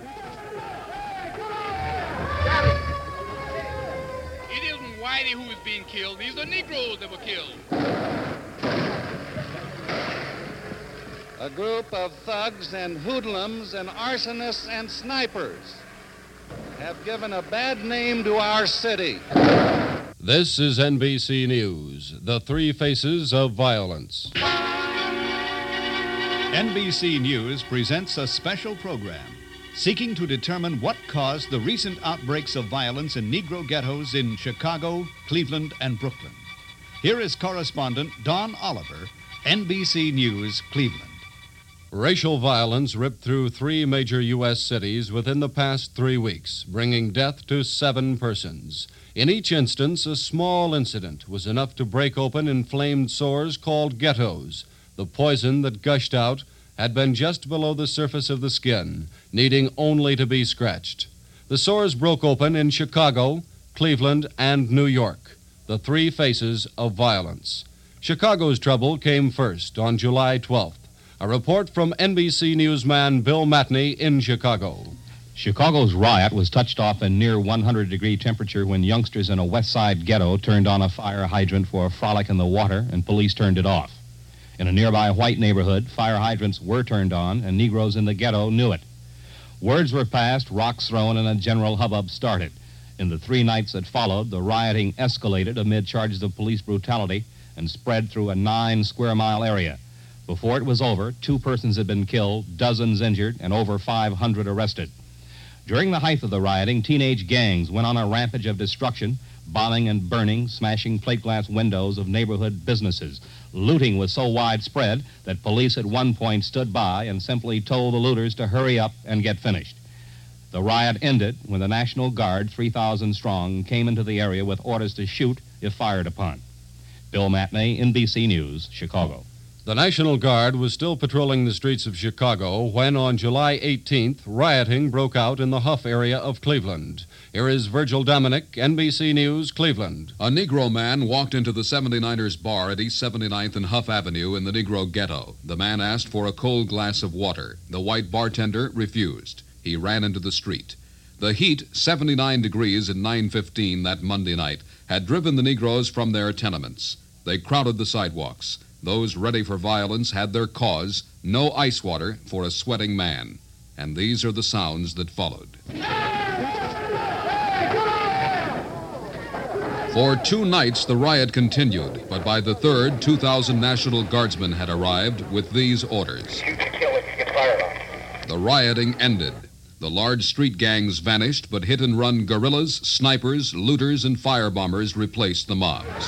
It isn't Whitey who is being killed. These are Negroes that were killed. A group of thugs and hoodlums and arsonists and snipers have given a bad name to our city. This is NBC News, the three faces of violence. NBC News presents a special program seeking to determine what caused the recent outbreaks of violence in Negro ghettos in Chicago, Cleveland, and Brooklyn. Here is correspondent Don Oliver, NBC News, Cleveland. Racial violence ripped through three major U.S. cities within the past 3 weeks, bringing death to 7 persons. In each instance, a small incident was enough to break open inflamed sores called ghettos. The poison that gushed out had been just below the surface of the skin, needing only to be scratched. The sores broke open in Chicago, Cleveland, and New York, the three faces of violence. Chicago's trouble came first on July 12th. A report from NBC newsman Bill Matney in Chicago. Chicago's riot was touched off in near 100-degree temperature when youngsters in a West Side ghetto turned on a fire hydrant for a frolic in the water, and police turned it off. In a nearby white neighborhood, fire hydrants were turned on, and Negroes in the ghetto knew it. Words were passed, rocks thrown, and a general hubbub started. In the 3 nights that followed, the rioting escalated amid charges of police brutality and spread through a 9-square-mile area. Before it was over, 2 persons had been killed, dozens injured, and over 500 arrested. During the height of the rioting, teenage gangs went on a rampage of destruction, bombing and burning, smashing plate glass windows of neighborhood businesses. Looting was so widespread that police at one point stood by and simply told the looters to hurry up and get finished. The riot ended when the National Guard, 3,000 strong, came into the area with orders to shoot if fired upon. Bill Matney, NBC News, Chicago. The National Guard was still patrolling the streets of Chicago when, on July 18th, rioting broke out in the Huff area of Cleveland. Here is Virgil Dominic, NBC News, Cleveland. A Negro man walked into the 79ers bar at East 79th and Huff Avenue in the Negro ghetto. The man asked for a cold glass of water. The white bartender refused. He ran into the street. The heat, 79 degrees at 9:15 that Monday night, had driven the Negroes from their tenements. They crowded the sidewalks. Those ready for violence had their cause, no ice water for a sweating man. And these are the sounds that followed. For 2 nights, the riot continued, but by the third, 2,000 National Guardsmen had arrived with these orders. The rioting ended. The large street gangs vanished, but hit-and-run guerrillas, snipers, looters, and firebombers replaced the mobs.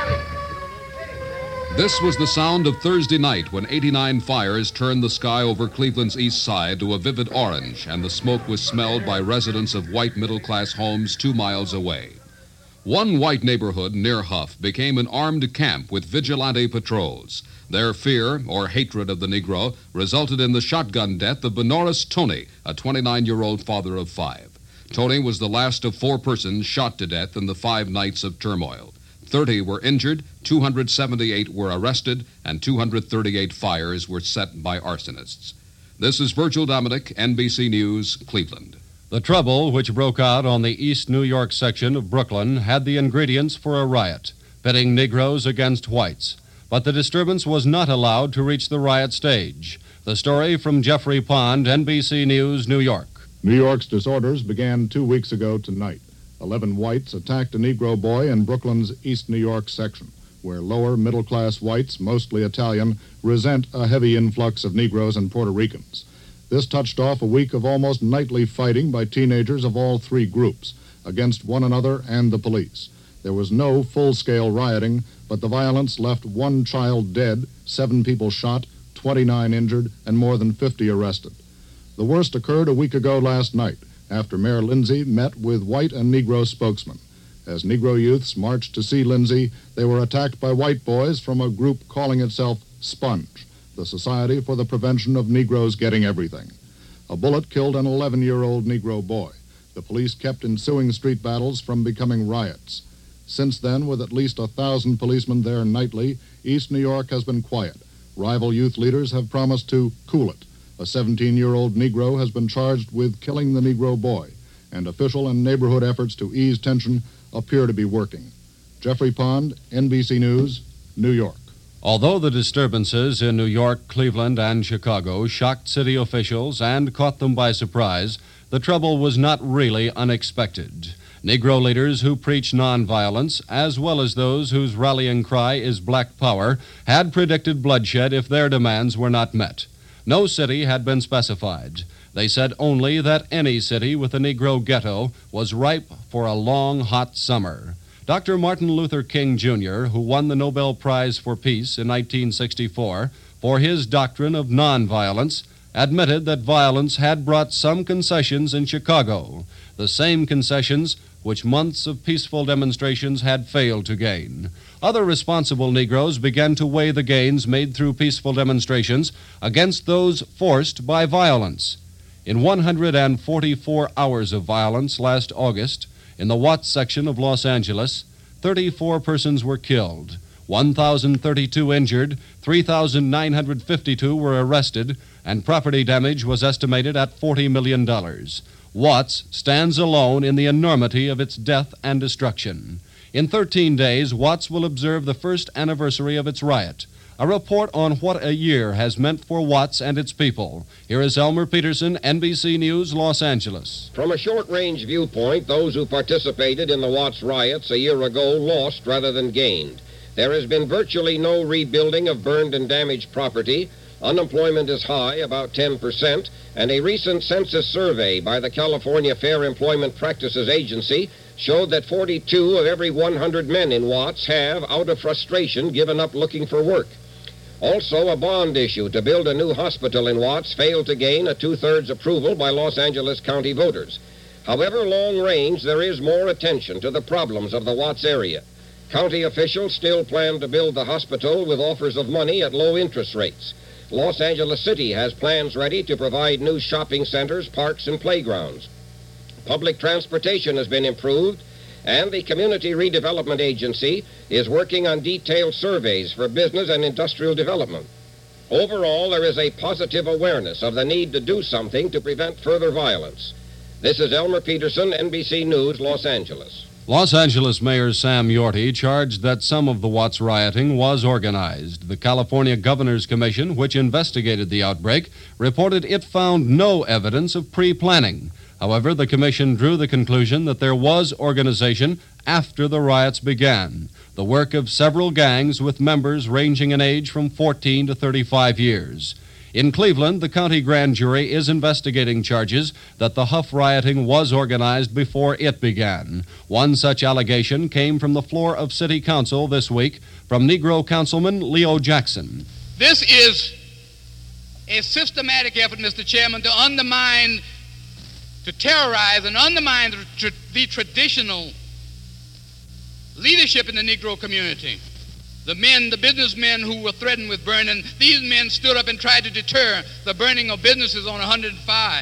This was the sound of Thursday night when 89 fires turned the sky over Cleveland's east side to a vivid orange, and the smoke was smelled by residents of white middle-class homes 2 miles away. One white neighborhood near Huff became an armed camp with vigilante patrols. Their fear or hatred of the Negro resulted in the shotgun death of Benoris Tony, a 29-year-old father of 5. Tony was the last of 4 persons shot to death in the 5 nights of turmoil. 30 were injured, 278 were arrested, and 238 fires were set by arsonists. This is Virgil Dominic, NBC News, Cleveland. The trouble, which broke out on the East New York section of Brooklyn, had the ingredients for a riot, pitting Negroes against whites. But the disturbance was not allowed to reach the riot stage. The story from Jeffrey Pond, NBC News, New York. New York's disorders began 2 weeks ago tonight. 11 whites attacked a Negro boy in Brooklyn's East New York section, where lower middle-class whites, mostly Italian, resent a heavy influx of Negroes and Puerto Ricans. This touched off a week of almost nightly fighting by teenagers of all 3 groups, against one another and the police. There was no full-scale rioting, but the violence left 1 child dead, 7 people shot, 29 injured, and more than 50 arrested. The worst occurred a week ago last night, after Mayor Lindsay met with white and Negro spokesmen. As Negro youths marched to see Lindsay, they were attacked by white boys from a group calling itself Sponge, the Society for the Prevention of Negroes Getting Everything. A bullet killed an 11-year-old Negro boy. The police kept ensuing street battles from becoming riots. Since then, with at least 1,000 policemen there nightly, East New York has been quiet. Rival youth leaders have promised to cool it. A 17-year-old Negro has been charged with killing the Negro boy, and official and neighborhood efforts to ease tension appear to be working. Jeffrey Pond, NBC News, New York. Although the disturbances in New York, Cleveland, and Chicago shocked city officials and caught them by surprise, the trouble was not really unexpected. Negro leaders who preach nonviolence, as well as those whose rallying cry is black power, had predicted bloodshed if their demands were not met. No city had been specified. They said only that any city with a Negro ghetto was ripe for a long, hot summer. Dr. Martin Luther King, Jr., who won the Nobel Prize for Peace in 1964 for his doctrine of nonviolence, admitted that violence had brought some concessions in Chicago, the same concessions which months of peaceful demonstrations had failed to gain. Other responsible Negroes began to weigh the gains made through peaceful demonstrations against those forced by violence. In 144 hours of violence last August, in the Watts section of Los Angeles, 34 persons were killed, 1,032 injured, 3,952 were arrested, and property damage was estimated at $40 million. Watts stands alone in the enormity of its death and destruction. In 13 days, Watts will observe the first anniversary of its riot. A report on what a year has meant for Watts and its people. Here is Elmer Peterson, NBC News, Los Angeles. From a short-range viewpoint, those who participated in the Watts riots a year ago lost rather than gained. There has been virtually no rebuilding of burned and damaged property. Unemployment is high, about 10%, and a recent census survey by the California Fair Employment Practices Agency showed that 42 of every 100 men in Watts have, out of frustration, given up looking for work. Also, a bond issue to build a new hospital in Watts failed to gain a two-thirds approval by Los Angeles County voters. However, long range, there is more attention to the problems of the Watts area. County officials still plan to build the hospital with offers of money at low interest rates. Los Angeles City has plans ready to provide new shopping centers, parks, and playgrounds. Public transportation has been improved, and the Community Redevelopment Agency is working on detailed surveys for business and industrial development. Overall, there is a positive awareness of the need to do something to prevent further violence. This is Elmer Peterson, NBC News, Los Angeles. Los Angeles Mayor Sam Yorty charged that some of the Watts rioting was organized. The California Governor's Commission, which investigated the outbreak, reported it found no evidence of pre-planning. However, the commission drew the conclusion that there was organization after the riots began, the work of several gangs with members ranging in age from 14 to 35 years. In Cleveland, the county grand jury is investigating charges that the Huff rioting was organized before it began. One such allegation came from the floor of City Council this week from Negro Councilman Leo Jackson. This is a systematic effort, Mr. Chairman, to terrorize and undermine the traditional leadership in the Negro community. The businessmen who were threatened with burning, these men stood up and tried to deter the burning of businesses on 105.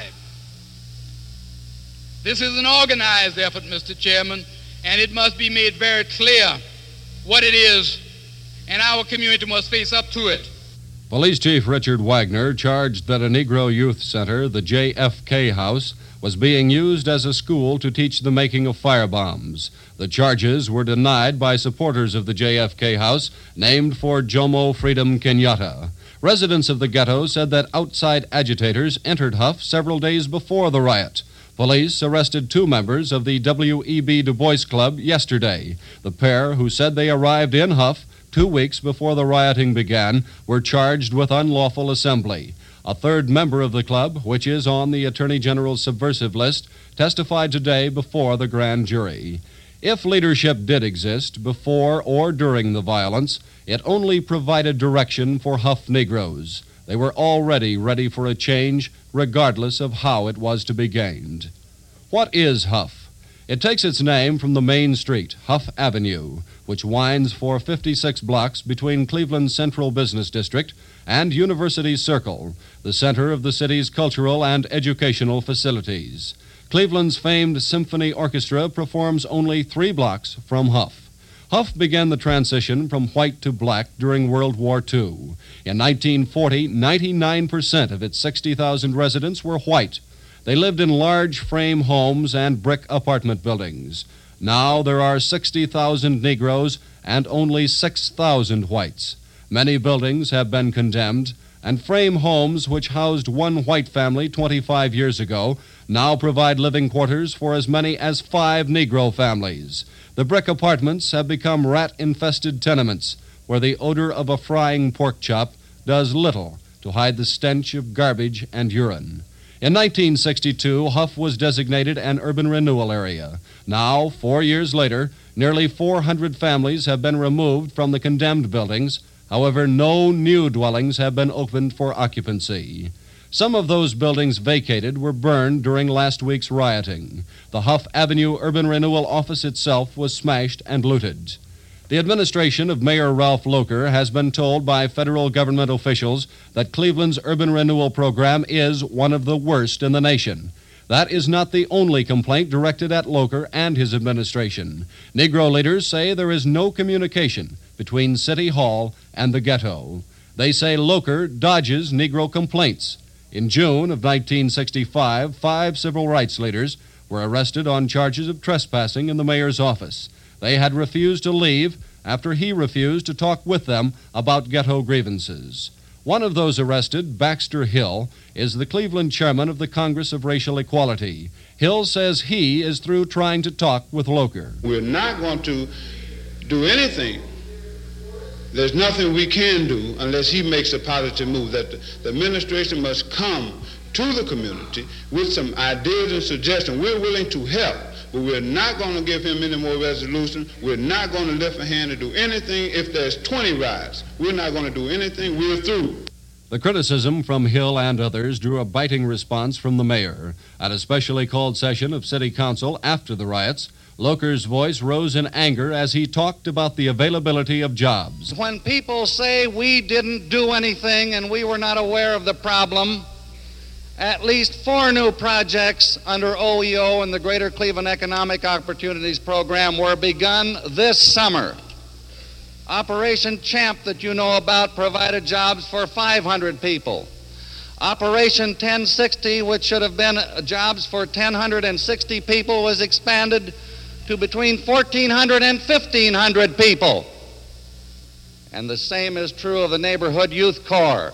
This is an organized effort, Mr. Chairman, and it must be made very clear what it is, and our community must face up to it. Police Chief Richard Wagner charged that a Negro Youth Center, the JFK House, was being used as a school to teach the making of firebombs. The charges were denied by supporters of the JFK House, named for Jomo Freedom Kenyatta. Residents of the ghetto said that outside agitators entered Huff several days before the riot. Police arrested 2 members of the W.E.B. Du Bois Club yesterday. The pair, who said they arrived in Huff 2 weeks before the rioting began, were charged with unlawful assembly. A 3rd member of the club, which is on the Attorney General's subversive list, testified today before the grand jury. If leadership did exist before or during the violence, it only provided direction for Huff Negroes. They were already ready for a change, regardless of how it was to be gained. What is Huff? It takes its name from the main street, Huff Avenue, which winds for 56 blocks between Cleveland's Central Business District and University Circle, the center of the city's cultural and educational facilities. Cleveland's famed symphony orchestra performs only 3 blocks from Huff. Huff began the transition from white to black during World War II. In 1940, 99% of its 60,000 residents were white. They lived in large frame homes and brick apartment buildings. Now there are 60,000 Negroes and only 6,000 whites. Many buildings have been condemned, and frame homes which housed one white family 25 years ago now provide living quarters for as many as 5 Negro families. The brick apartments have become rat-infested tenements where the odor of a frying pork chop does little to hide the stench of garbage and urine. In 1962, Huff was designated an urban renewal area. Now, 4 years later, nearly 400 families have been removed from the condemned buildings. However, no new dwellings have been opened for occupancy. Some of those buildings vacated were burned during last week's rioting. The Huff Avenue Urban Renewal Office itself was smashed and looted. The administration of Mayor Ralph Locher has been told by federal government officials that Cleveland's urban renewal program is one of the worst in the nation. That is not the only complaint directed at Locher and his administration. Negro leaders say there is no communication between City Hall and the ghetto. They say Locher dodges Negro complaints. In June of 1965, 5 civil rights leaders were arrested on charges of trespassing in the mayor's office. They had refused to leave after he refused to talk with them about ghetto grievances. One of those arrested, Baxter Hill, is the Cleveland chairman of the Congress of Racial Equality. Hill says he is through trying to talk with Locher. We're not going to do anything. There's nothing we can do unless he makes a positive move, that the administration must come to the community with some ideas and suggestions. We're willing to help, but we're not going to give him any more resolution. We're not going to lift a hand to do anything. If there's 20 riots, we're not going to do anything. We're through. The criticism from Hill and others drew a biting response from the mayor. At a specially called session of City Council after the riots, Locher's voice rose in anger as he talked about the availability of jobs. When people say we didn't do anything and we were not aware of the problem, at least 4 new projects under OEO and the Greater Cleveland Economic Opportunities Program were begun this summer. Operation Champ, that you know about, provided jobs for 500 people. Operation 1060, which should have been jobs for 1,060 people, was expanded to between 1,400 and 1,500 people. And the same is true of the Neighborhood Youth Corps.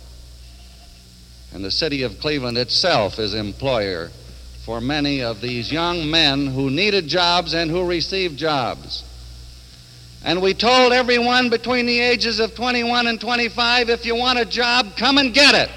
And the city of Cleveland itself is employer for many of these young men who needed jobs and who received jobs. And we told everyone between the ages of 21 and 25, if you want a job, come and get it.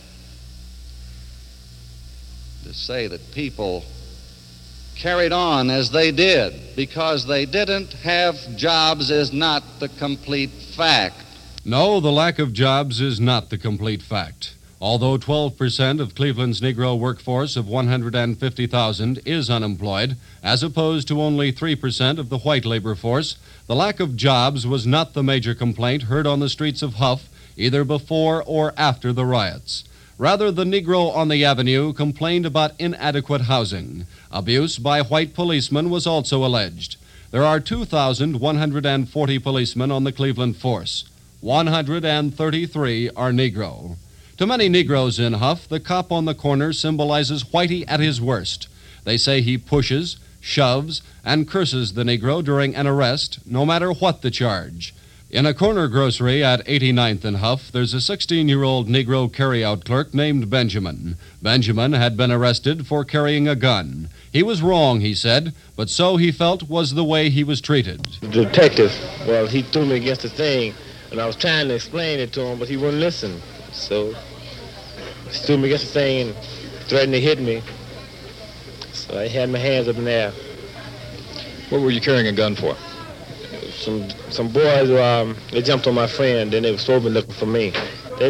To say that people carried on as they did because they didn't have jobs is not the complete fact. No, the lack of jobs is not the complete fact. Although 12% of Cleveland's Negro workforce of 150,000 is unemployed, as opposed to only 3% of the white labor force, the lack of jobs was not the major complaint heard on the streets of Huff either before or after the riots. Rather, the Negro on the avenue complained about inadequate housing. Abuse by white policemen was also alleged. There are 2,140 policemen on the Cleveland force. 133 are Negro. To many Negroes in Huff, the cop on the corner symbolizes Whitey at his worst. They say he pushes, shoves, and curses the Negro during an arrest, no matter what the charge. In a corner grocery at 89th and Huff, there's a 16-year-old Negro carryout clerk named Benjamin. Benjamin had been arrested for carrying a gun. He was wrong, he said, but so he felt was the way he was treated. The detective, well, he threw me against the thing, and I was trying to explain it to him, but he wouldn't listen. So he threw me against the thing and threatened to hit me. So I had my hands up in the air. What were you carrying a gun for? Some boys, they jumped on my friend, and they were supposed to be looking for me. They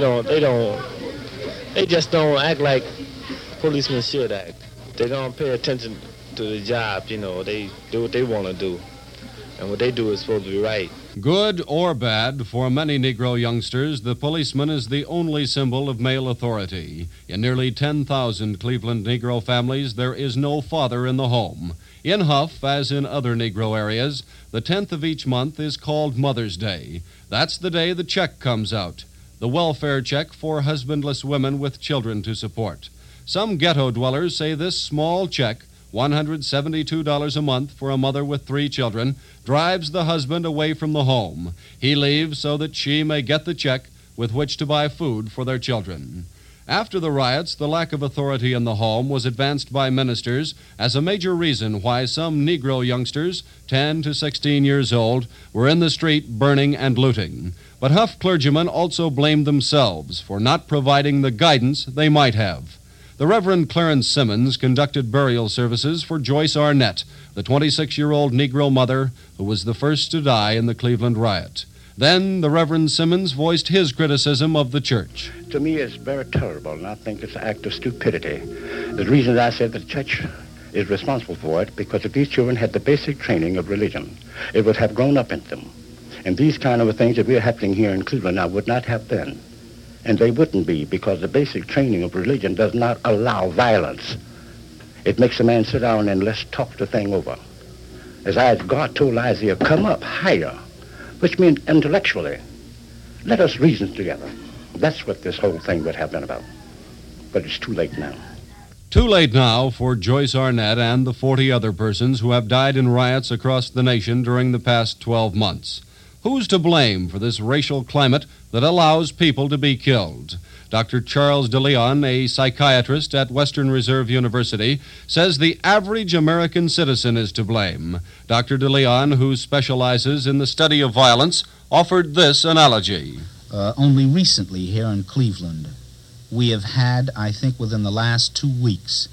just don't act like policemen should act. They don't pay attention to the job, you know. They do what they want to do, and what they do is supposed to be right. Good or bad, for many Negro youngsters, the policeman is the only symbol of male authority. In nearly 10,000 Cleveland Negro families, there is no father in the home. In Huff, as in other Negro areas, the 10th of each month is called Mother's Day. That's the day the check comes out, the welfare check for husbandless women with children to support. Some ghetto dwellers say this small check, $172 a month for a mother with 3 children, drives the husband away from the home. He leaves so that she may get the check with which to buy food for their children. After the riots, the lack of authority in the home was advanced by ministers as a major reason why some Negro youngsters, 10 to 16 years old, were in the street burning and looting. But Huff clergymen also blamed themselves for not providing the guidance they might have. The Reverend Clarence Simmons conducted burial services for Joyce Arnett, the 26-year-old Negro mother who was the first to die in the Cleveland riot. Then the Reverend Simmons voiced his criticism of the church. To me, it's very terrible, and I think it's an act of stupidity. The reason I said the church is responsible for it, because if these children had the basic training of religion, it would have grown up in them. And these kind of things that we're happening here in Cleveland now would not have been. And they wouldn't be, because the basic training of religion does not allow violence. It makes a man sit down and let's talk the thing over. As God told Isaiah, come up higher, which means intellectually, let us reason together. That's what this whole thing would have been about. But it's too late now. Too late now for Joyce Arnett and the 40 other persons who have died in riots across the nation during the past 12 months. Who's to blame for this racial climate that allows people to be killed? Dr. Charles DeLeon, a psychiatrist at Western Reserve University, says the average American citizen is to blame. Dr. DeLeon, who specializes in the study of violence, offered this analogy. Only recently here in Cleveland, we have had, I think within the last 2 weeks,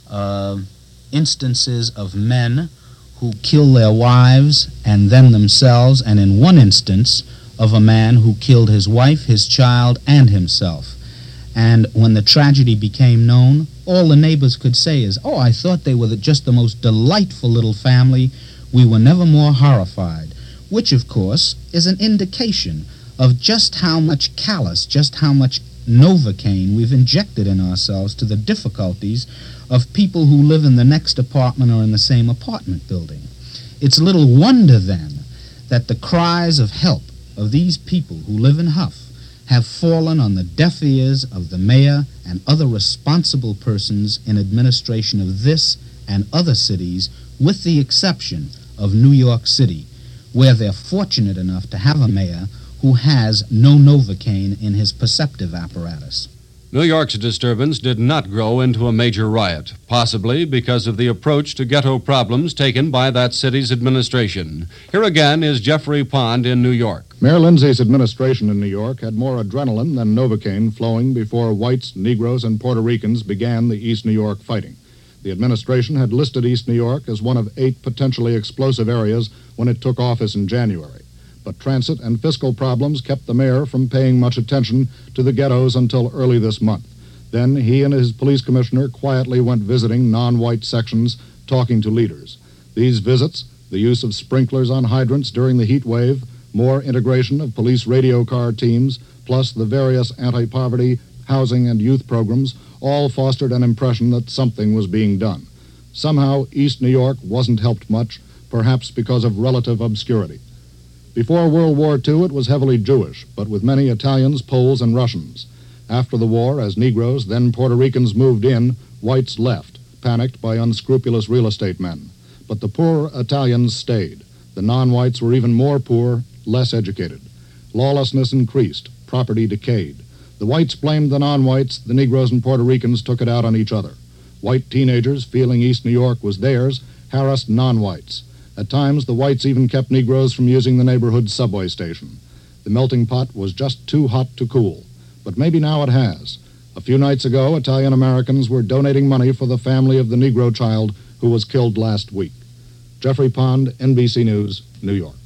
instances of men who kill their wives and then themselves, and in one instance of a man who killed his wife, his child, and himself. And when the tragedy became known, all the neighbors could say is, oh, I thought they were just the most delightful little family. We were never more horrified, which, of course, is an indication of just how much callous, just how much Novocaine we've injected in ourselves to the difficulties of people who live in the next apartment or in the same apartment building. It's little wonder, then, that the cries of help of these people who live in Huff have fallen on the deaf ears of the mayor and other responsible persons in administration of this and other cities, with the exception of New York City, where they're fortunate enough to have a mayor who has no Novocaine in his perceptive apparatus. New York's disturbance did not grow into a major riot, possibly because of the approach to ghetto problems taken by that city's administration. Here again is Jeffrey Pond in New York. Mayor Lindsay's administration in New York had more adrenaline than Novocaine flowing before whites, Negroes, and Puerto Ricans began the East New York fighting. The administration had listed East New York as one of 8 potentially explosive areas when it took office in January. But transit and fiscal problems kept the mayor from paying much attention to the ghettos until early this month. Then he and his police commissioner quietly went visiting non-white sections, talking to leaders. These visits, the use of sprinklers on hydrants during the heat wave, more integration of police radio car teams, plus the various anti-poverty, housing, and youth programs, all fostered an impression that something was being done. Somehow, East New York wasn't helped much, perhaps because of relative obscurity. Before World War II, it was heavily Jewish, but with many Italians, Poles, and Russians. After the war, as Negroes, then Puerto Ricans moved in, whites left, panicked by unscrupulous real estate men. But the poor Italians stayed. The non-whites were even more poor, less educated. Lawlessness increased, property decayed. The whites blamed the non-whites, the Negroes and Puerto Ricans took it out on each other. White teenagers, feeling East New York was theirs, harassed non-whites. At times, the whites even kept Negroes from using the neighborhood subway station. The melting pot was just too hot to cool. But maybe now it has. A few nights ago, Italian Americans were donating money for the family of the Negro child who was killed last week. Jeffrey Pond, NBC News, New York.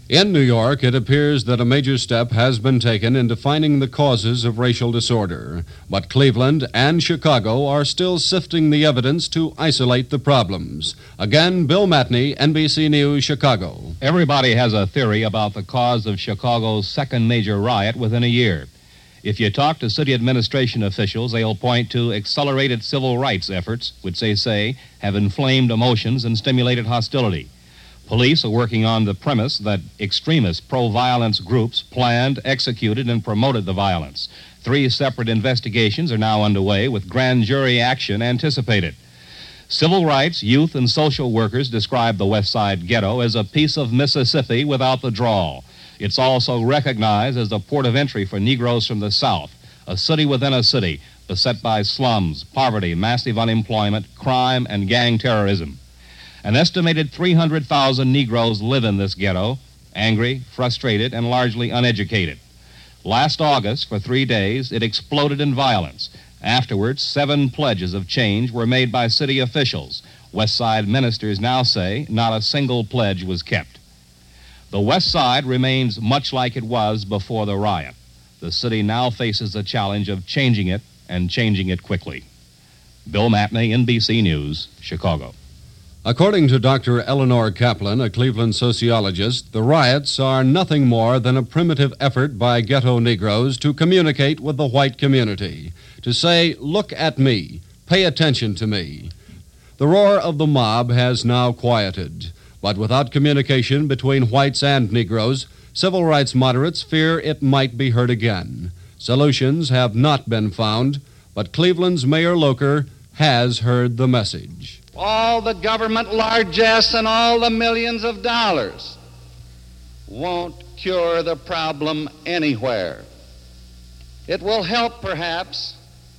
In New York, it appears that a major step has been taken in defining the causes of racial disorder. But Cleveland and Chicago are still sifting the evidence to isolate the problems. Again, Bill Matney, NBC News, Chicago. Everybody has a theory about the cause of Chicago's second major riot within a year. If you talk to city administration officials, they'll point to accelerated civil rights efforts, which they say have inflamed emotions and stimulated hostility. Police are working on the premise that extremist pro-violence groups planned, executed, and promoted the violence. 3 separate investigations are now underway with grand jury action anticipated. Civil rights, youth, and social workers describe the West Side Ghetto as a piece of Mississippi without the drawl. It's also recognized as a port of entry for Negroes from the South, a city within a city, beset by slums, poverty, massive unemployment, crime, and gang terrorism. An estimated 300,000 Negroes live in this ghetto, angry, frustrated, and largely uneducated. Last August, for 3 days, it exploded in violence. Afterwards, 7 pledges of change were made by city officials. West Side ministers now say not a single pledge was kept. The West Side remains much like it was before the riot. The city now faces the challenge of changing it, and changing it quickly. Bill Matney, NBC News, Chicago. According to Dr. Eleanor Kaplan, a Cleveland sociologist, the riots are nothing more than a primitive effort by ghetto Negroes to communicate with the white community, to say, look at me, pay attention to me. The roar of the mob has now quieted, but without communication between whites and Negroes, civil rights moderates fear it might be heard again. Solutions have not been found, but Cleveland's Mayor Locher has heard the message. All the government largesse and all the millions of dollars won't cure the problem anywhere. It will help, perhaps,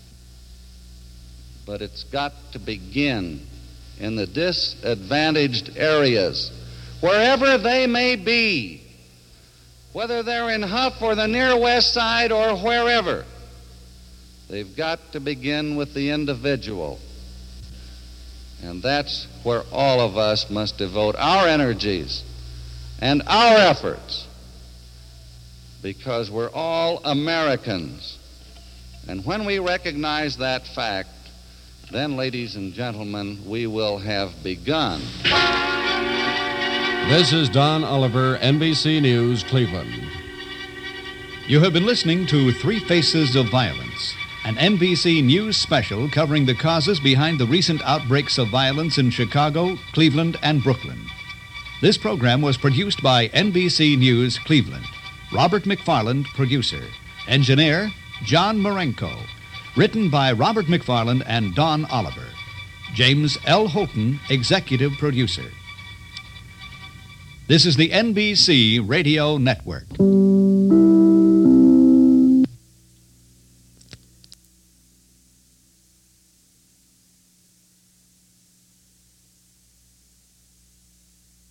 but it's got to begin in the disadvantaged areas, wherever they may be, whether they're in Huff or the near West Side or wherever. They've got to begin with the individual. And that's where all of us must devote our energies and our efforts, because we're all Americans. And when we recognize that fact, then, ladies and gentlemen, we will have begun. This is Don Oliver, NBC News, Cleveland. You have been listening to Three Faces of Violence, an NBC News special covering the causes behind the recent outbreaks of violence in Chicago, Cleveland, and Brooklyn. This program was produced by NBC News, Cleveland. Robert McFarland, producer. Engineer, John Marenko. Written by Robert McFarland and Don Oliver. James L. Houghton, executive producer. This is the NBC Radio Network.